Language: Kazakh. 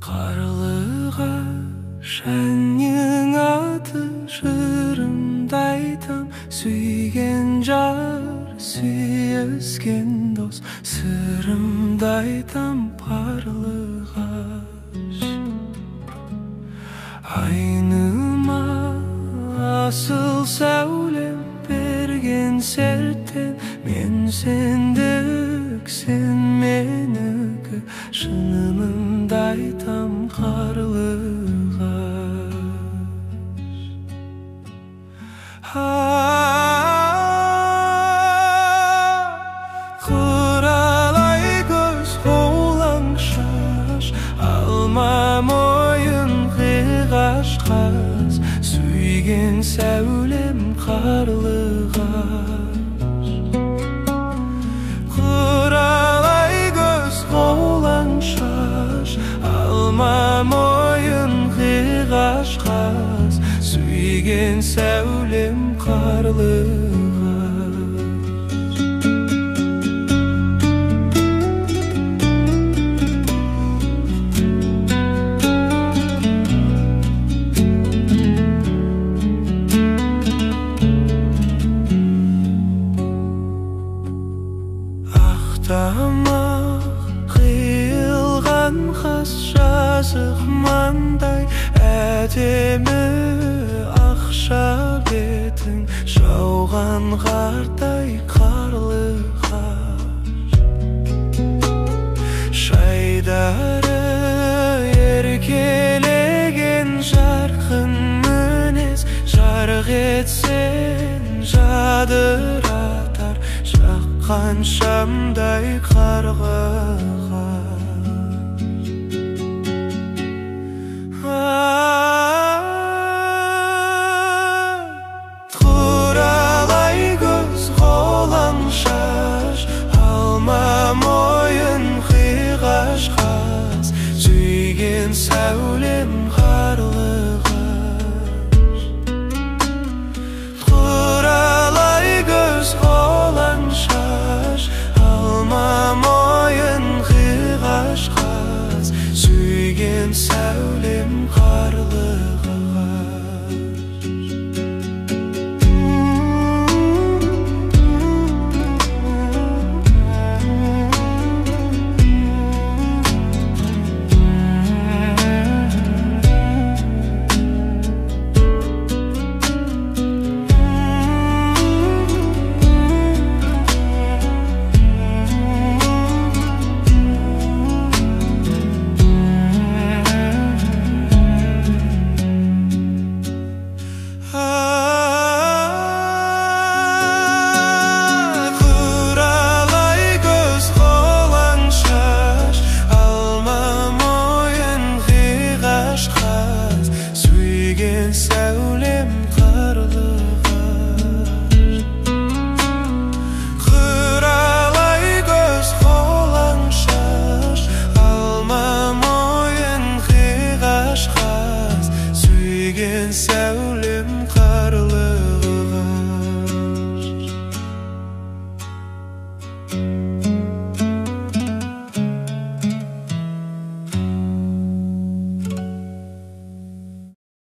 Қарлығаш әннің аты жырымды айтам, сүйген жар, сүйіскен дос, сырымды айтам қарлығаш. Айныма асыл сәулем берген серттен, мен сендік, сен менікі, шынымды айтам қарлығаш. Құралай көз, қолаң шаш, алма мойын қиғаш қаз, сүйген сәулем қарлығаш. Құралай көз, қолаң шаш, алма мойын қиғаш қаз, сүйген сәулем қарлығаш. Ақтамақ қиылған қас, жазық маңдай, әдемі ақша бетің, жауған қардай қарлығаш. Шайдары еркелеген жарқын мінез, жарық етсен жадыратар, жаққан шамдай қарлығаш. Құралай көз, қолаң шаш, алма мойын қиғаш қаз, сүйген сәулем қарлығаш. Құралай көз, қолаң шаш, алма мойын қиғаш қаз, сүйген сәулем қарлығаш.